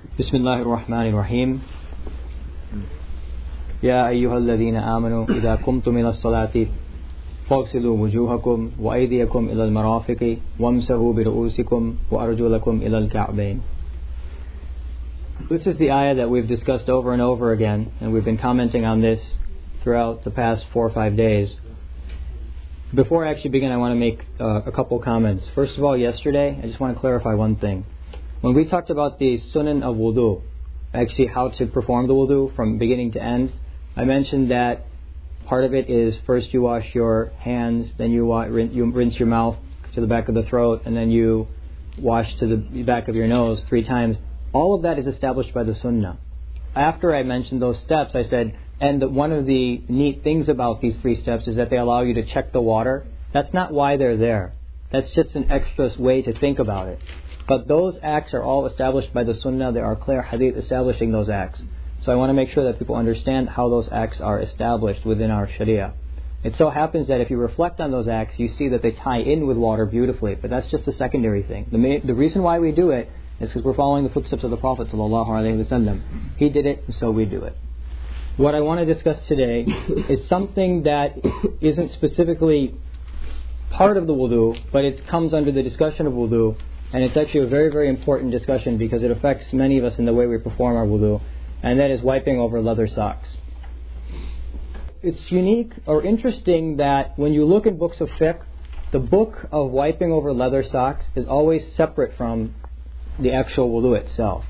بسم الله الرحمن الرحيم يا أيها الذين آمنوا إذا قمتم إلى الصلاة فاغسلوا وجوهكم وأيديكم إلى المرافق وامسحوا برؤوسكم وأرجلكم إلى الكعبين. This is the ayah that we've discussed over and over again, and we've been commenting on this throughout the past 4 or 5 days. Before I actually begin, I want to make a couple comments. First of all, yesterday, I just want to clarify one thing. When we talked about the sunan of wudu, actually how to perform the wudu from beginning to end, I mentioned that part of it is first you wash your hands, then you rinse your mouth to the back of the throat, and then you wash to the back of your nose 3 times. All of that is established by the sunnah. After I mentioned those steps, I said, and one of the neat things about these 3 steps is that they allow you to check the water. That's not why they're there. That's just an extra way to think about it. But those acts are all established by the sunnah. There are clear hadith establishing those acts. So I want to make sure that people understand how those acts are established within our sharia. It so happens that if you reflect on those acts, you see that they tie in with water beautifully. But that's just a secondary thing. The reason why we do it is because we're following the footsteps of the Prophet ﷺ. He did it, and so we do it. What I want to discuss today is something that isn't specifically part of the wudu, but it comes under the discussion of wudu. And it's actually a very, very important discussion because it affects many of us in the way we perform our wudu, and that is wiping over leather socks. It's unique or interesting that when you look in books of fiqh, the book of wiping over leather socks is always separate from the actual wudu itself.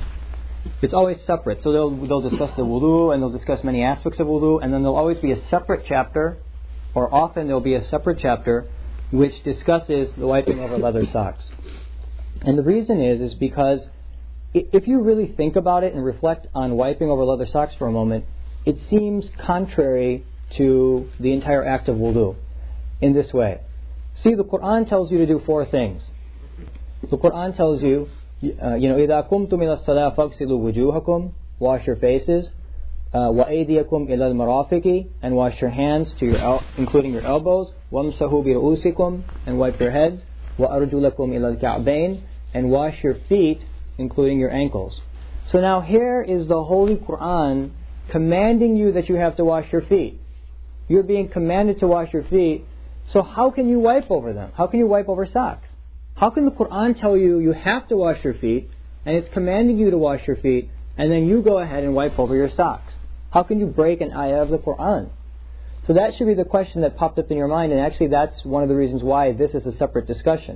It's always separate. So they'll discuss the wudu and they'll discuss many aspects of wudu, and then there'll always be a separate chapter, or often there'll be a separate chapter which discusses the wiping over leather socks. And the reason is because if you really think about it and reflect on wiping over leather socks for a moment, it seems contrary to the entire act of wudu in this way. See, the Quran tells you to do 4 things. The Quran tells you, إِذَا قُمْتُمْ إِلَى الصَّلَاةِ فَاغْسِلُوا وُجُوهَكُمْ, wash your faces, وَأَيْدِيَكُمْ إِلَى الْمَرَافِقِ, and wash your hands to including your elbows, وَامْسَحُوا بِرُؤُوسِكُمْ, and wipe your heads, وَأَرْجُلَكُمْ إِلَى الْكَعْبَيْنِ, and wash your feet, including your ankles. So now here is the Holy Quran commanding you that you have to wash your feet. You're being commanded to wash your feet, so how can you wipe over them? How can you wipe over socks? How can the Quran tell you you have to wash your feet, and it's commanding you to wash your feet, and then you go ahead and wipe over your socks? How can you break an ayah of the Quran? So that should be the question that popped up in your mind, and actually that's one of the reasons why this is a separate discussion.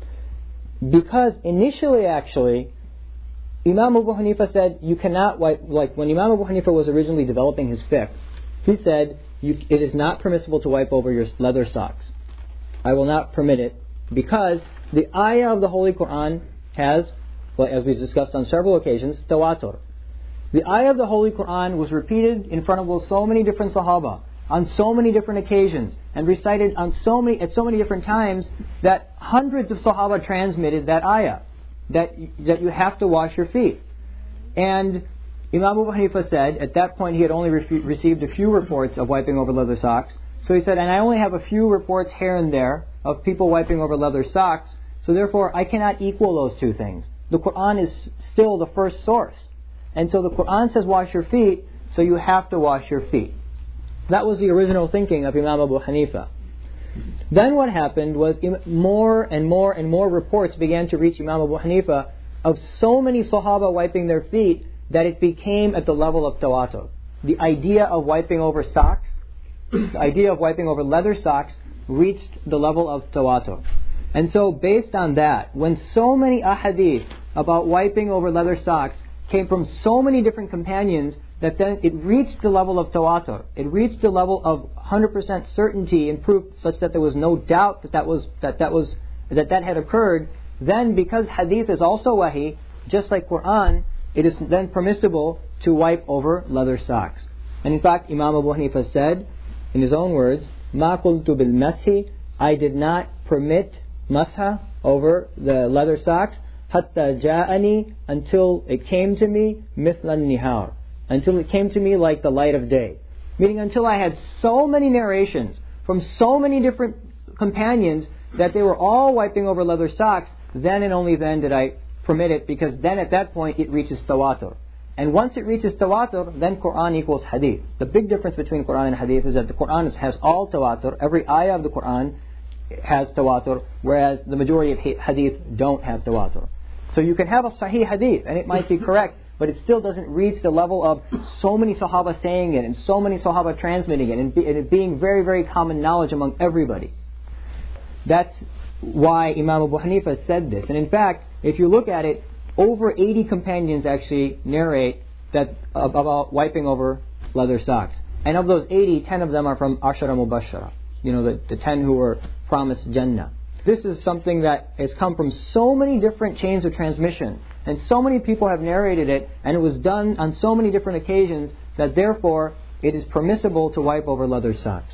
Because initially, actually, Imam Abu Hanifa said you cannot wipe, like when Imam Abu Hanifa was originally developing his fiqh, he said it is not permissible to wipe over your leather socks. I will not permit it because the ayah of the Holy Quran has, as we've discussed on several occasions, tawatur. The ayah of the Holy Quran was repeated in front of so many different Sahaba on so many different occasions and recited at so many different times that hundreds of Sahaba transmitted that ayah, that you have to wash your feet. And Imam Abu Hanifa said, at that point he had only received a few reports of wiping over leather socks. So he said, and I only have a few reports here and there of people wiping over leather socks, so therefore I cannot equal those 2 things. The Quran is still the first source. And so the Quran says wash your feet, so you have to wash your feet. That was the original thinking of Imam Abu Hanifa. Then what happened was more and more reports began to reach Imam Abu Hanifa of so many Sahaba wiping their feet that it became at the level of tawatur. The idea of wiping over socks, the idea of wiping over leather socks reached the level of tawatur. And so based on that, when so many ahadith about wiping over leather socks came from so many different companions, that then it reached the level of tawatur. It reached the level of 100% certainty and proof, such that there was no doubt that had occurred. Then, because hadith is also wahi, just like Quran, it is then permissible to wipe over leather socks. And in fact, Imam Abu Hanifa said, in his own words, "Ma qultu bil mashi," I did not permit masha over the leather socks, hatta ja'ani, until it came to me, mithlan nihar, until it came to me like the light of day. Meaning until I had so many narrations from so many different companions that they were all wiping over leather socks, then and only then did I permit it because then at that point it reaches tawatur. And once it reaches tawatur, then Quran equals hadith. The big difference between Quran and hadith is that the Quran has all tawatur. Every ayah of the Quran has tawatur, whereas the majority of hadith don't have tawatur. So you can have a sahih hadith, and it might be correct, but it still doesn't reach the level of so many Sahaba saying it, and so many Sahaba transmitting it, and it being very, very common knowledge among everybody. That's why Imam Abu Hanifa said this. And in fact, if you look at it, over 80 companions actually narrate that about wiping over leather socks. And of those 80, 10 of them are from Ashara Mubashara. The 10 who were promised Jannah. This is something that has come from so many different chains of transmission. And so many people have narrated it, and it was done on so many different occasions, that therefore it is permissible to wipe over leather socks.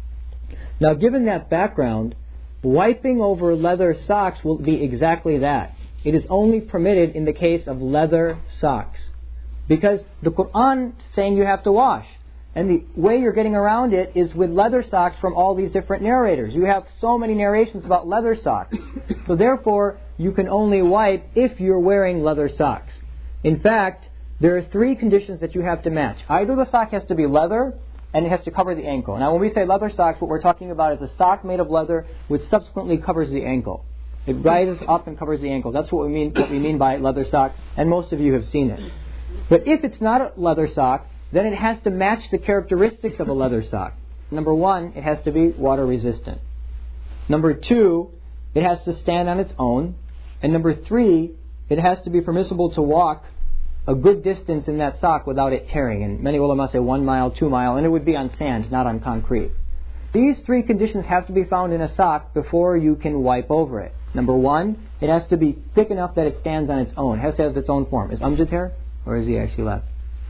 Now, given that background, wiping over leather socks will be exactly that. It is only permitted in the case of leather socks. Because the Quran is saying you have to wash. And the way you're getting around it is with leather socks from all these different narrators. You have so many narrations about leather socks. So therefore, you can only wipe if you're wearing leather socks. In fact, there are 3 conditions that you have to match. Either the sock has to be leather, and it has to cover the ankle. Now when we say leather socks, what we're talking about is a sock made of leather which subsequently covers the ankle. It rises up and covers the ankle. That's what we mean by leather sock, and most of you have seen it. But if it's not a leather sock, then it has to match the characteristics of a leather sock. Number 1, it has to be water resistant. Number 2, it has to stand on its own. And number 3, it has to be permissible to walk a good distance in that sock without it tearing. And many ulama say 1 mile, 2 mile, and it would be on sand, not on concrete. These 3 conditions have to be found in a sock before you can wipe over it. Number 1, it has to be thick enough that it stands on its own. It has to have its own form. Is Amjad here? Or is he actually left?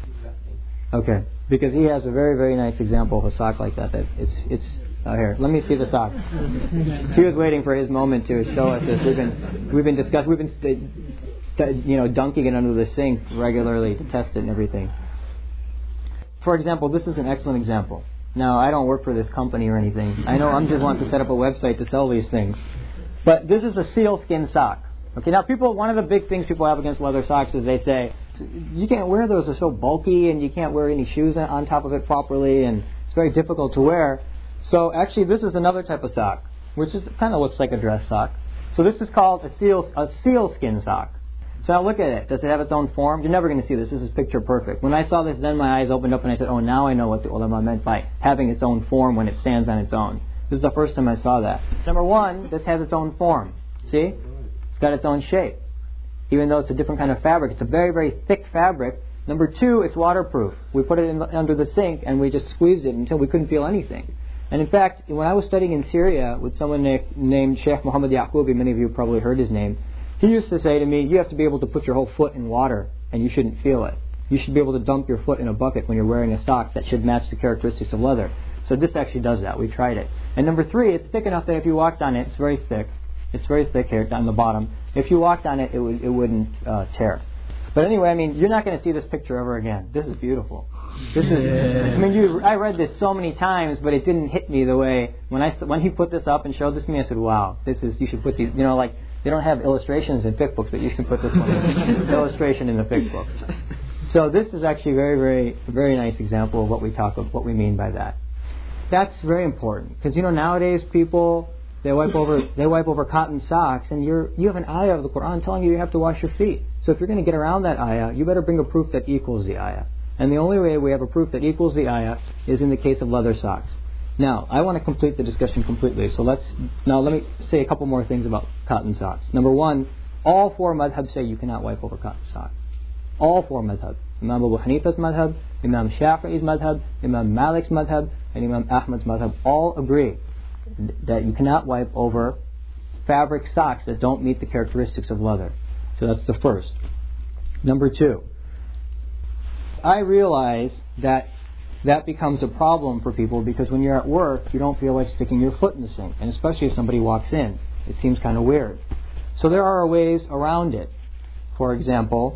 Okay, because he has a very, very nice example of a sock like that. It's here. Let me see the sock. He was waiting for his moment to show us this. We've been dunking it under the sink regularly to test it and everything. For example, this is an excellent example. Now, I don't work for this company or anything. I know Amjad wants to set up a website to sell these things, but this is a sealskin sock. Okay, now one of the big things people have against leather socks is they say, you can't wear those, they're so bulky, and you can't wear any shoes on top of it properly, and it's very difficult to wear. So actually this is another type of sock, which is kind of looks like a dress sock. So this is called a sealskin sock. So now look at it. Does it have its own form? You're never going to see this. This is picture perfect. When I saw this, then my eyes opened up and I said, oh, now I know what the ulama meant by having its own form when it stands on its own. This is the first time I saw that. Number 1, this has its own form. See? It's got its own shape. Even though it's a different kind of fabric. It's a very, very thick fabric. Number 2, it's waterproof. We put it under the sink and we just squeezed it until we couldn't feel anything. And in fact, when I was studying in Syria with someone named Sheikh Muhammad Yaqubi, many of you probably heard his name, he used to say to me, you have to be able to put your whole foot in water and you shouldn't feel it. You should be able to dunk your foot in a bucket when you're wearing a sock that should match the characteristics of leather. So this actually does that. We tried it. And number 3, it's thick enough that if you walked on it, it's very thick. It's very thick here on the bottom. If you walked on it, it wouldn't tear. But anyway, I mean, you're not going to see this picture ever again. This is beautiful. This is. I read this so many times, but it didn't hit me the way when he put this up and showed this to me. I said, "Wow, this is. You should put these. Like they don't have illustrations in fiqh books, but you should put this one illustration in the fiqh books." So this is actually a very, very, very nice example of what we mean by that. That's very important because nowadays people. They wipe over cotton socks, and you have an ayah of the Quran telling you have to wash your feet. So if you're going to get around that ayah, you better bring a proof that equals the ayah. And the only way we have a proof that equals the ayah is in the case of leather socks. Now, I want to complete the discussion completely. So let me say a couple more things about cotton socks. Number 1, all 4 madhabs say you cannot wipe over cotton socks. All 4 madhabs. Imam Abu Hanifa's madhab, Imam Shafi'i's madhab, Imam Malik's madhab, and Imam Ahmad's madhab all agree that you cannot wipe over fabric socks that don't meet the characteristics of leather. So that's the first. Number 2, I realize that becomes a problem for people because when you're at work, you don't feel like sticking your foot in the sink, and especially if somebody walks in. It seems kind of weird. So there are ways around it. For example,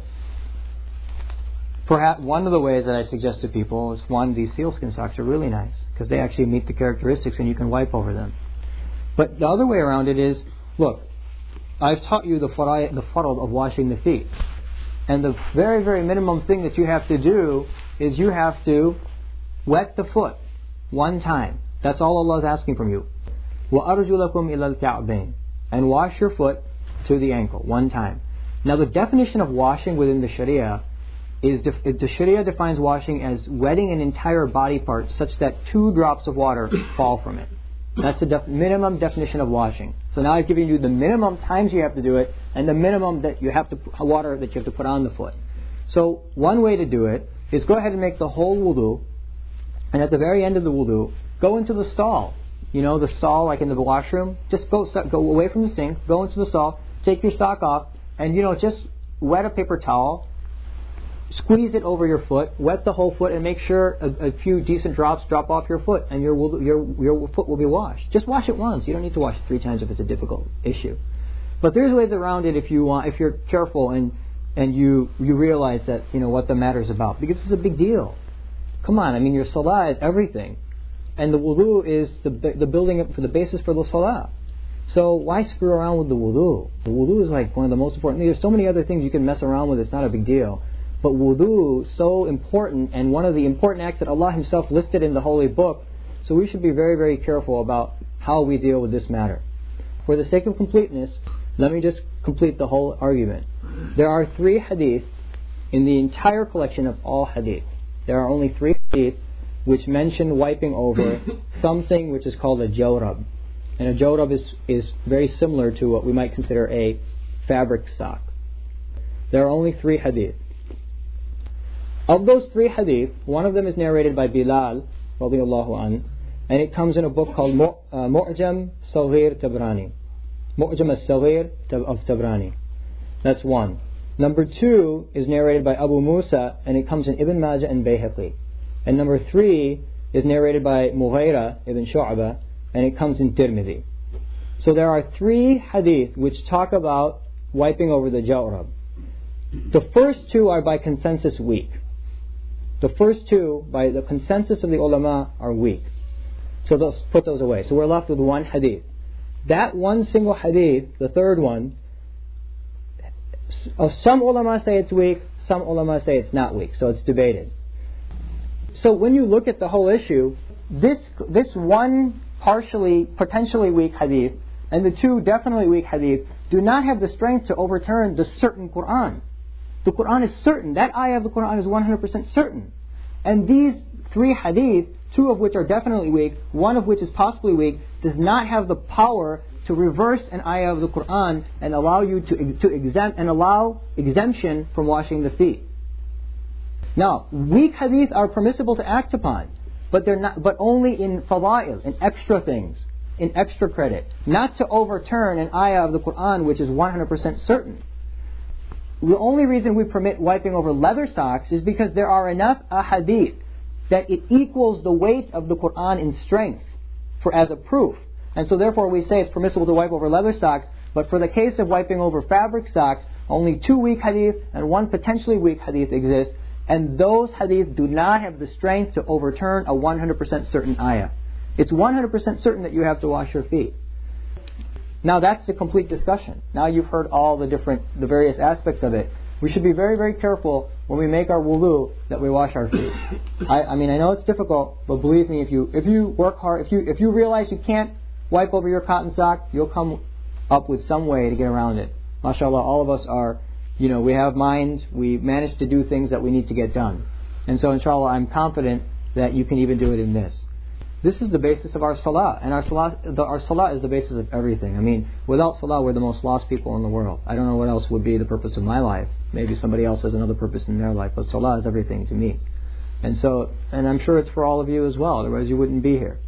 perhaps one of the ways that I suggest to people is these sealskin socks are really nice because they actually meet the characteristics and you can wipe over them. But the other way around it is, look, I've taught you the farad of washing the feet. And the very, very minimum thing that you have to do is you have to wet the foot one time. That's all Allah is asking from you. وَأَرْجُلَكُمْ إِلَى الْكَعْبَيْنِ, and wash your foot to the ankle one time. Now the definition of washing within the Sharia is the Sharia defines washing as wetting an entire body part such that 2 drops of water fall from it. That's the minimum definition of washing. So now I've given you the minimum times you have to do it and the minimum that you have to water that you have to put on the foot. So one way to do it is go ahead and make the whole wudu, and at the very end of the wudu, go into the stall. You know, the stall like in the washroom. Just go away from the sink, go into the stall, take your sock off, and just wet a paper towel, squeeze it over your foot, wet the whole foot, and make sure a few decent drops drop off your foot, and your foot will be washed. Just wash it once. You don't need to wash it 3 times if it's a difficult issue. But there's ways around it if you want, if you're careful and you realize that what the matter is about, because it's a big deal. Come on, I mean your salah is everything, and the wudu is the building up for the basis for the salah. So why screw around with the wudu? The wudu is like one of the most important. There's so many other things you can mess around with. It's not a big deal. But wudu, so important, and one of the important acts that Allah Himself listed in the Holy Book. So we should be very, very careful about how we deal with this matter. For the sake of completeness, let me just complete the whole argument. There are 3 hadith in the entire collection of all hadith. There are only 3 hadith which mention wiping over something which is called a jawrab. And a jawrab is very similar to what we might consider a fabric sock. There are only 3 hadith. Of those 3 hadith, one of them is narrated by Bilal radiallahu an, and it comes in a book called Mu'jam Saghir Tabrani. Mu'jam al-Saghir of Tabrani. That's one. Number 2 is narrated by Abu Musa, and it comes in Ibn Majah and Bayhaqi. And number 3 is narrated by Mughira ibn Shu'bah, and it comes in Tirmidhi. So there are 3 hadith which talk about wiping over the jawrab. The first 2 are by consensus weak. The first 2, by the consensus of the ulama, are weak. So put those away. So we're left with 1 hadith. That one single hadith, the third one, some ulama say it's weak, some ulama say it's not weak. So it's debated. So when you look at the whole issue, this one potentially weak hadith, and the 2 definitely weak hadith, do not have the strength to overturn the certain Qur'an. The Qur'an is certain. That ayah of the Qur'an is 100% certain. And these 3 hadith, 2 of which are definitely weak, 1 of which is possibly weak, does not have the power to reverse an ayah of the Qur'an and allow you to allow exemption from washing the feet. Now, weak hadith are permissible to act upon, but they're not. But only in fada'il, in extra things, in extra credit, not to overturn an ayah of the Qur'an which is 100% certain. The only reason we permit wiping over leather socks is because there are enough ahadith that it equals the weight of the Qur'an in strength as a proof. And so therefore we say it's permissible to wipe over leather socks, but for the case of wiping over fabric socks, only 2 weak hadith and 1 potentially weak hadith exist, and those hadith do not have the strength to overturn a 100% certain ayah. It's 100% certain that you have to wash your feet. Now that's the complete discussion. Now you've heard all the various aspects of it. We should be very, very careful when we make our wudu that we wash our feet. I know it's difficult, but believe me, if you work hard, if you realize you can't wipe over your cotton sock, you'll come up with some way to get around it. MashaAllah, all of us are, we have minds, we manage to do things that we need to get done. And so inshallah, I'm confident that you can even do it in this. This is the basis of our salah, and our salah is the basis of everything. Without salah, we're the most lost people in the world. I don't know what else would be the purpose of my life. Maybe somebody else has another purpose in their life, but salah is everything to me. And I'm sure it's for all of you as well, otherwise you wouldn't be here.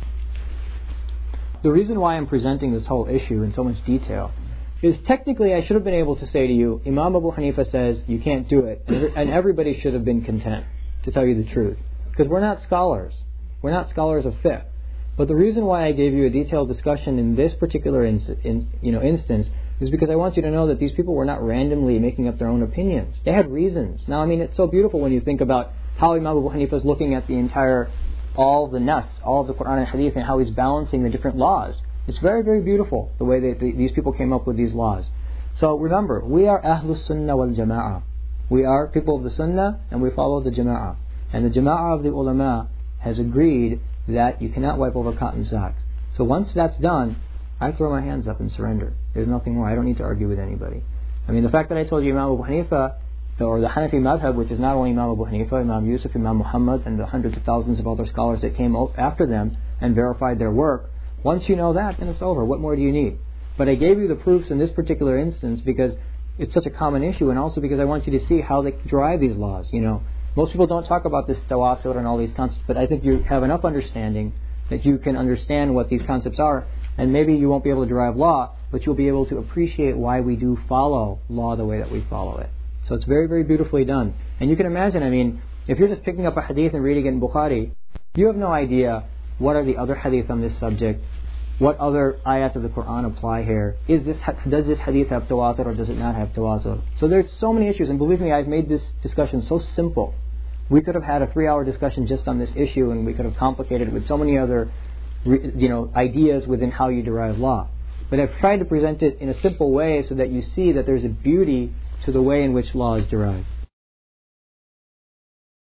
The reason why I'm presenting this whole issue in so much detail is technically I should have been able to say to you, Imam Abu Hanifa says you can't do it, and everybody should have been content, to tell you the truth. Because we're not scholars. We're not scholars of fiqh. But the reason why I gave you a detailed discussion in this particular instance is because I want you to know that these people were not randomly making up their own opinions. They had reasons. Now, it's so beautiful when you think about how Imam Abu Hanifa is looking at all the nas, all of the Quran and Hadith, and how he's balancing the different laws. It's very, very beautiful the way that these people came up with these laws. So remember, we are Ahlus Sunnah wal Jama'ah. We are people of the Sunnah and we follow the Jama'ah. And the Jama'ah of the ulama has agreed that you cannot wipe over cotton socks. So once that's done, I throw my hands up and surrender. There's nothing more. I don't need to argue with anybody. I mean, the fact that I told you Imam Abu Hanifa, or the Hanafi madhab, which is not only Imam Abu Hanifa, Imam Yusuf, Imam Muhammad, and the hundreds of thousands of other scholars that came after them and verified their work, once you know that, then it's over. What more do you need? But I gave you the proofs in this particular instance because it's such a common issue, and also because I want you to see how they derive these laws. You know, most people don't talk about this tawatur and all these concepts, but I think you have enough understanding that you can understand what these concepts are, and maybe you won't be able to derive law, but you'll be able to appreciate why we do follow law the way that we follow it. So it's very, very beautifully done. And you can imagine, I mean, if you're just picking up a hadith and reading it in Bukhari, you have no idea what are the other hadith on this subject, what other ayat of the Quran apply here. Does this hadith have tawatur or does it not have tawatur? So there's so many issues, and believe me, I've made this discussion so simple. We could have had a 3-hour discussion just on this issue, and we could have complicated it with so many other ideas within how you derive law. But I've tried to present it in a simple way so that you see that there's a beauty to the way in which law is derived.